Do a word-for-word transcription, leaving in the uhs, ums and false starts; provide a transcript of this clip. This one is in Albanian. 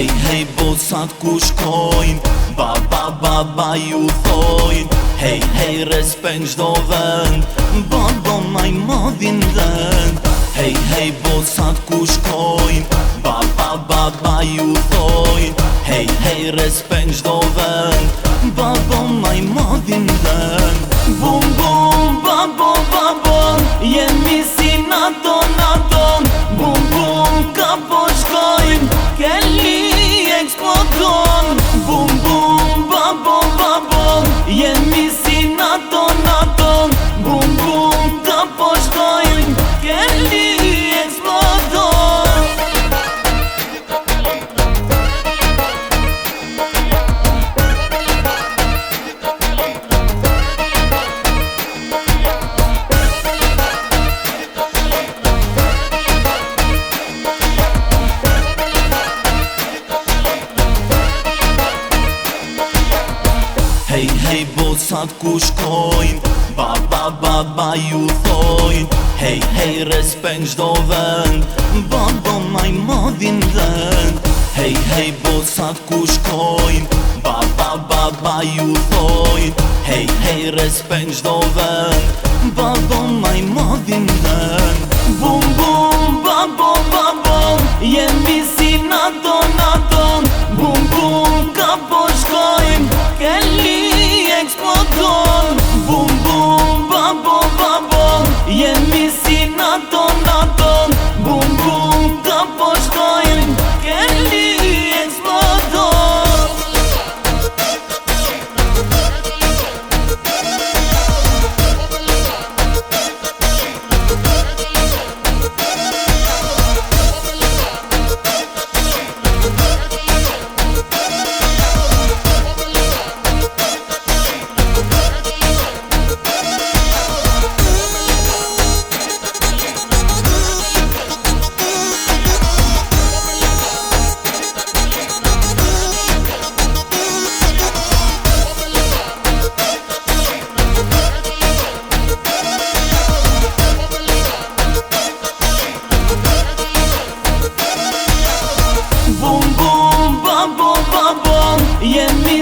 Hej, hej, bosat ku shkojnë, baba, baba ju thojnë. Hej, hej, respekt çdo vend, baba maj madhin vend. Hej, hej, bosat ku shkojnë, baba, baba ju thojnë. Hej, hej, respekt çdo vend, baba maj madhin vend. Bum, bum, babo, babo, jemi si nato, nato. Bum, bum, ka po shkojnë, kelli eksplodon. Bum, bum, babo, babo, jemi si nato, nato. Bum, bum, ka po shkojnë, kelli eksplodon. Hej, hej, bosat ku shkojnë, baba, baba ju thojnë. Hej, hej, respekt çdo vend, baba maj madhin vend. Hej, hej, bosat ku shkojnë, baba, baba ju thojnë. Hej, hej, respekt çdo vend, baba maj madhin vend. Bum, bum, babo, babo, jemi si nato, nato. Bum, bum, ka po shkojnë, kelli eksplodon. Bum, bum, babo, babo, jemi si nato, nato. Bum, bum, ka po shkojnë, kelli eksplodon. Bum, bum, babo, babo, jemi